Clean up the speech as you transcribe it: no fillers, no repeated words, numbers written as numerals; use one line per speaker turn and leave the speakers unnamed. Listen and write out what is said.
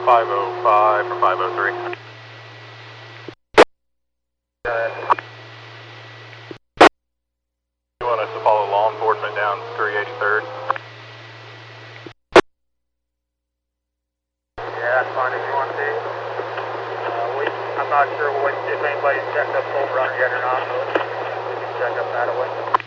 505 or 503. You want us to follow law enforcement down 383rd?
Yeah, that's fine if you want to. I'm not sure if anybody's checked up Bull Run yet or not, but we can check up that way.